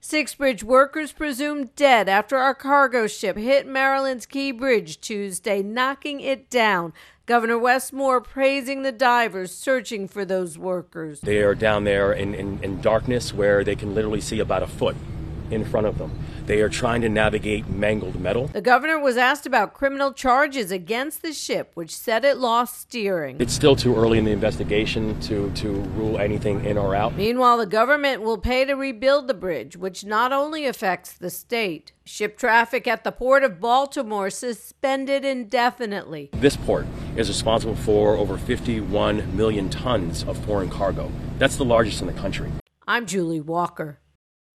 6 bridge workers presumed dead after a cargo ship hit Maryland's Key Bridge Tuesday, knocking it down. Governor Wes Moore praising the divers searching for those workers. They are down there in darkness where they can literally see about a foot in front of them. They are trying to navigate mangled metal. The governor was asked about criminal charges against the ship, which said it lost steering. It's still too early in the investigation to rule anything in or out. Meanwhile, the government will pay to rebuild the bridge, which not only affects the state. Ship traffic at the Port of Baltimore suspended indefinitely. This port is responsible for over 51 million tons of foreign cargo. That's the largest in the country. I'm Julie Walker.